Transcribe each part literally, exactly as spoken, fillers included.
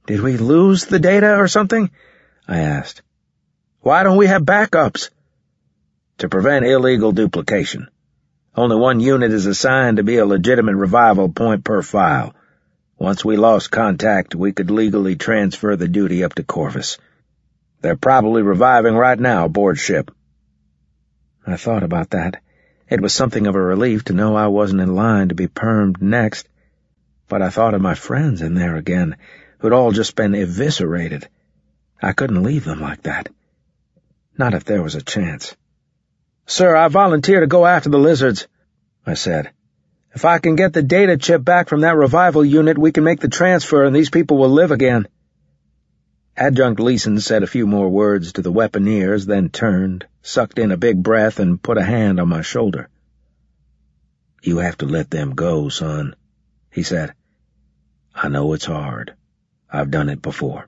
Did we lose the data or something? I asked. Why don't we have backups? To prevent illegal duplication. Only one unit is assigned to be a legitimate revival point per file. Once we lost contact, we could legally transfer the duty up to Corvus. They're probably reviving right now aboard ship. I thought about that. It was something of a relief to know I wasn't in line to be permed next. But I thought of my friends in there again, who'd all just been eviscerated. I couldn't leave them like that. Not if there was a chance. Sir, I volunteer to go after the lizards, I said. If I can get the data chip back from that revival unit, we can make the transfer and these people will live again. Adjunct Leeson said a few more words to the weaponeers, then turned, sucked in a big breath, and put a hand on my shoulder. You have to let them go, son, he said. I know it's hard. I've done it before.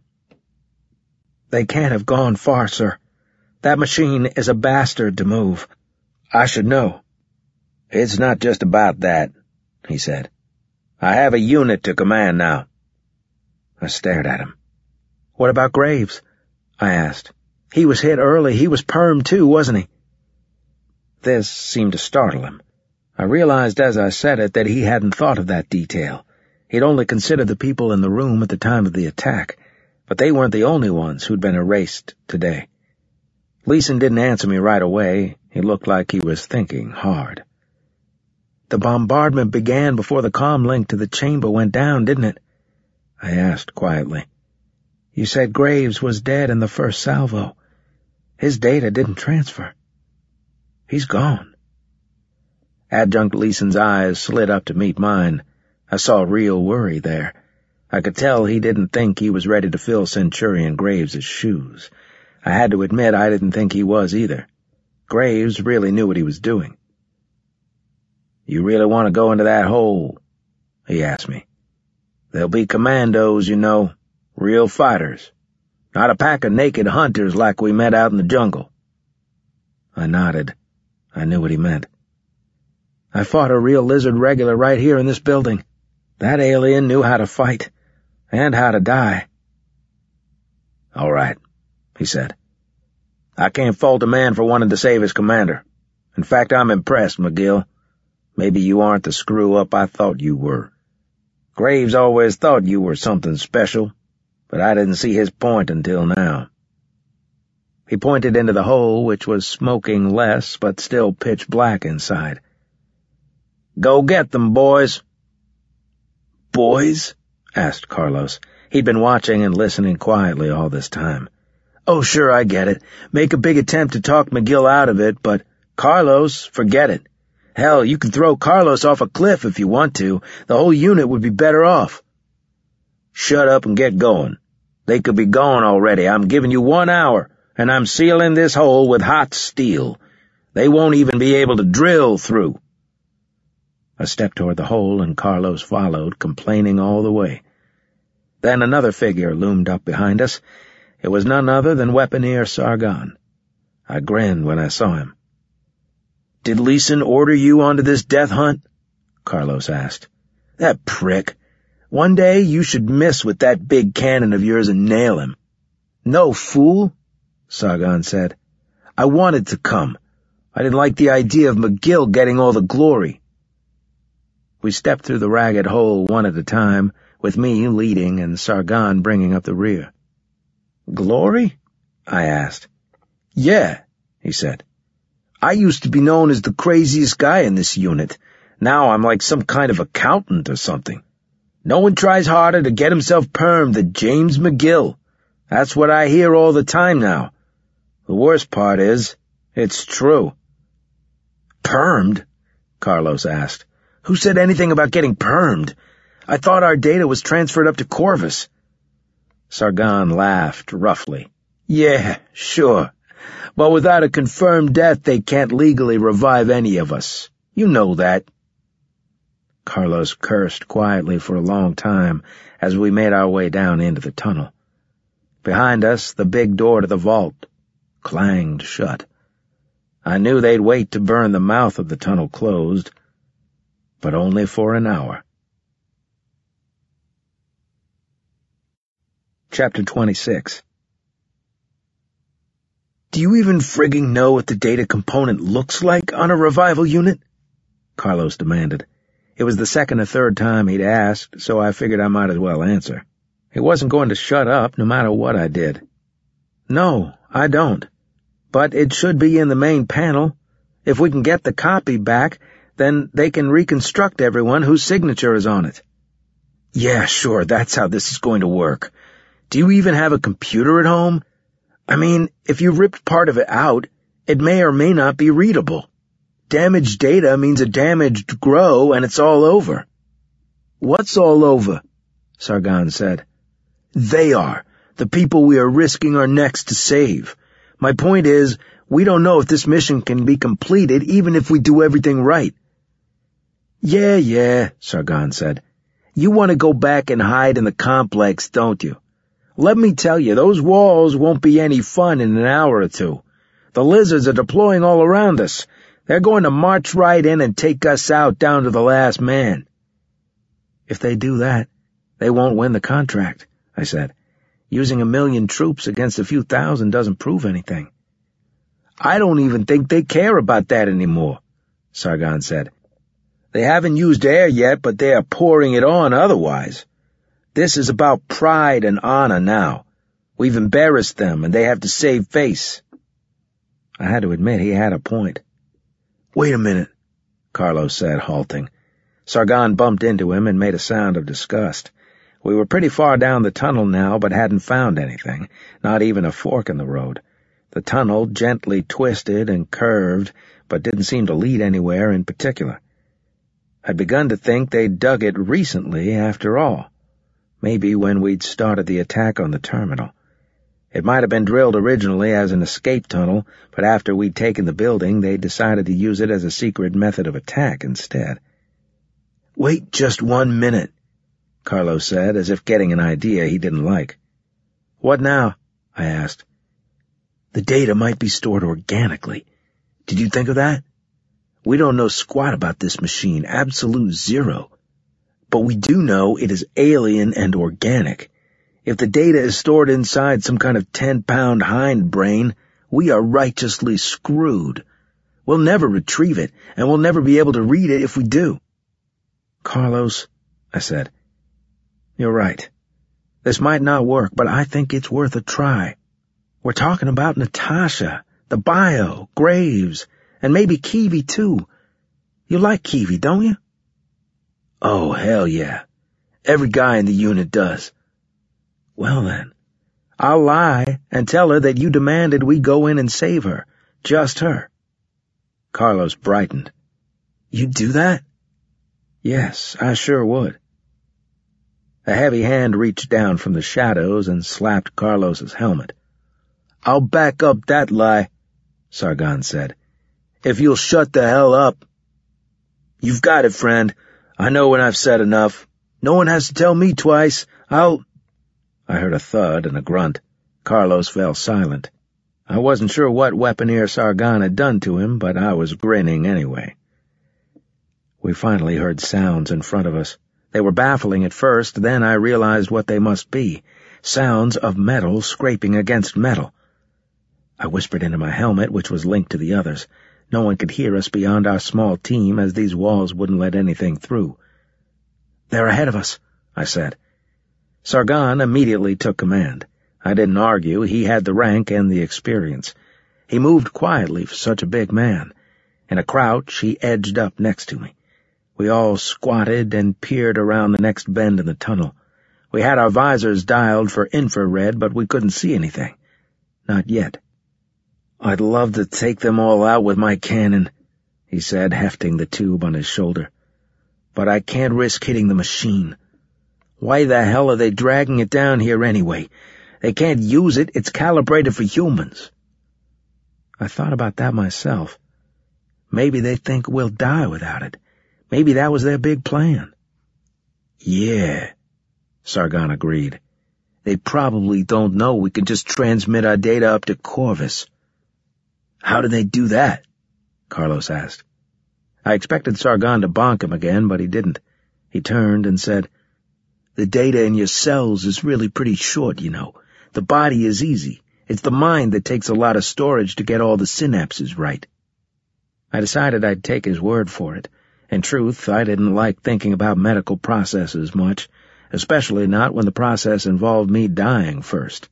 They can't have gone far, sir. That machine is a bastard to move. I should know. It's not just about that, he said. I have a unit to command now. I stared at him. What about Graves? I asked. He was hit early. He was permed too, wasn't he? This seemed to startle him. I realized as I said it that he hadn't thought of that detail. He'd only considered the people in the room at the time of the attack, but they weren't the only ones who'd been erased today. Leeson didn't answer me right away. He looked like he was thinking hard. The bombardment began before the comm link to the chamber went down, didn't it? I asked quietly. You said Graves was dead in the first salvo. His data didn't transfer. He's gone. Adjunct Leeson's eyes slid up to meet mine. I saw real worry there. I could tell he didn't think he was ready to fill Centurion Graves' shoes. I had to admit I didn't think he was either. Graves really knew what he was doing. You really want to go into that hole? He asked me. There'll be commandos, you know. Real fighters. Not a pack of naked hunters like we met out in the jungle. I nodded. I knew what he meant. I fought a real lizard regular right here in this building. That alien knew how to fight. And how to die. All right, he said. I can't fault a man for wanting to save his commander. In fact, I'm impressed, McGill. Maybe you aren't the screw-up I thought you were. Graves always thought you were something special, but I didn't see his point until now. He pointed into the hole, which was smoking less, but still pitch black inside. Go get them, boys. Boys? Asked Carlos. He'd been watching and listening quietly all this time. Oh, sure, I get it. Make a big attempt to talk McGill out of it, but Carlos, forget it. Hell, you can throw Carlos off a cliff if you want to. The whole unit would be better off. Shut up and get going. They could be gone already. I'm giving you one hour, and I'm sealing this hole with hot steel. They won't even be able to drill through. I stepped toward the hole, and Carlos followed, complaining all the way. Then another figure loomed up behind us. It was none other than Weaponeer Sargon. I grinned when I saw him. Did Leeson order you onto this death hunt? Carlos asked. That prick. One day you should miss with that big cannon of yours and nail him. No, fool, Sargon said. I wanted to come. I didn't like the idea of McGill getting all the glory. We stepped through the ragged hole one at a time, with me leading and Sargon bringing up the rear. Glory? I asked. Yeah, he said. I used to be known as the craziest guy in this unit. Now I'm like some kind of accountant or something. No one tries harder to get himself permed than James McGill. That's what I hear all the time now. The worst part is, it's true. Permed? Carlos asked. Who said anything about getting permed? I thought our data was transferred up to Corvus. Sargon laughed roughly. Yeah, sure. But without a confirmed death, they can't legally revive any of us. You know that. Carlos cursed quietly for a long time as we made our way down into the tunnel. Behind us, the big door to the vault clanged shut. I knew they'd wait to burn the mouth of the tunnel closed, but only for an hour. Chapter twenty-six. Do you even frigging know what the data component looks like on a revival unit? Carlos demanded. It was the second or third time he'd asked, so I figured I might as well answer. He wasn't going to shut up no matter what I did. No, I don't. But it should be in the main panel. If we can get the copy back, then they can reconstruct everyone whose signature is on it. Yeah, sure, that's how this is going to work. Do you even have a computer at home? I mean, if you ripped part of it out, it may or may not be readable. Damaged data means a damaged grow, and it's all over. What's all over? Sargon said. They are, the people we are risking our necks to save. My point is, we don't know if this mission can be completed even if we do everything right. Yeah, yeah, Sargon said. You want to go back and hide in the complex, don't you? Let me tell you, those walls won't be any fun in an hour or two. The lizards are deploying all around us. They're going to march right in and take us out down to the last man. If they do that, they won't win the contract, I said. Using a million troops against a few thousand doesn't prove anything. I don't even think they care about that anymore, Sargon said. They haven't used air yet, but they are pouring it on otherwise. This is about pride and honor now. We've embarrassed them, and they have to save face. I had to admit he had a point. Wait a minute, Carlos said, halting. Sargon bumped into him and made a sound of disgust. We were pretty far down the tunnel now, but hadn't found anything, not even a fork in the road. The tunnel gently twisted and curved, but didn't seem to lead anywhere in particular. I'd begun to think they'd dug it recently, after all. Maybe when we'd started the attack on the terminal. It might have been drilled originally as an escape tunnel, but after we'd taken the building, they decided to use it as a secret method of attack instead. Wait just one minute, Carlos said, as if getting an idea he didn't like. What now? I asked. The data might be stored organically. Did you think of that? We don't know squat about this machine, absolute zero. But we do know it is alien and organic. If the data is stored inside some kind of ten-pound hindbrain, we are righteously screwed. We'll never retrieve it, and we'll never be able to read it if we do. Carlos, I said, you're right. This might not work, but I think it's worth a try. We're talking about Natasha, the Bio, Graves, and maybe Kiwi, too. You like Kiwi, don't you? Oh, hell yeah. Every guy in the unit does. Well then, I'll lie and tell her that you demanded we go in and save her. Just her. Carlos brightened. You'd do that? Yes, I sure would. A heavy hand reached down from the shadows and slapped Carlos's helmet. I'll back up that lie, Sargon said. If you'll shut the hell up. You've got it, friend. I know when I've said enough. No one has to tell me twice. I'll... I heard a thud and a grunt. Carlos fell silent. I wasn't sure what Weaponeer Sargon had done to him, but I was grinning anyway. We finally heard sounds in front of us. They were baffling at first, then I realized what they must be. Sounds of metal scraping against metal. I whispered into my helmet, which was linked to the others. No one could hear us beyond our small team, as these walls wouldn't let anything through. They're ahead of us, I said. Sargon immediately took command. I didn't argue. He had the rank and the experience. He moved quietly for such a big man. In a crouch, he edged up next to me. We all squatted and peered around the next bend in the tunnel. We had our visors dialed for infrared, but we couldn't see anything. Not yet. I'd love to take them all out with my cannon, he said, hefting the tube on his shoulder. But I can't risk hitting the machine. Why the hell are they dragging it down here anyway? They can't use it. It's calibrated for humans. I thought about that myself. Maybe they think we'll die without it. Maybe that was their big plan. Yeah, Sargon agreed. They probably don't know we can just transmit our data up to Corvus. How do they do that? Carlos asked. I expected Sargon to bonk him again, but he didn't. He turned and said, The data in your cells is really pretty short, you know. The body is easy. It's the mind that takes a lot of storage to get all the synapses right. I decided I'd take his word for it. In truth, I didn't like thinking about medical processes much, especially not when the process involved me dying first.